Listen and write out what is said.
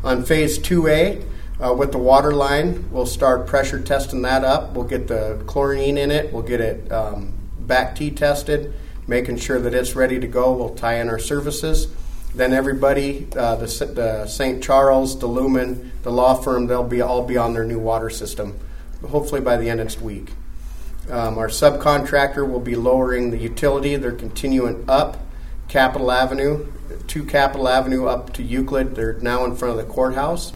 On phase 2A, with the water line, we'll start pressure testing that up. We'll get the chlorine in it. We'll get it BACT tested, making sure that it's ready to go. We'll tie in our services. Then everybody, the St. Charles, the Lumen, the law firm, they'll all be on their new water system, hopefully by the end of next week. Our subcontractor will be lowering the utility. They're continuing up Capitol Avenue, to Capitol Avenue up to Euclid. They're now in front of the courthouse.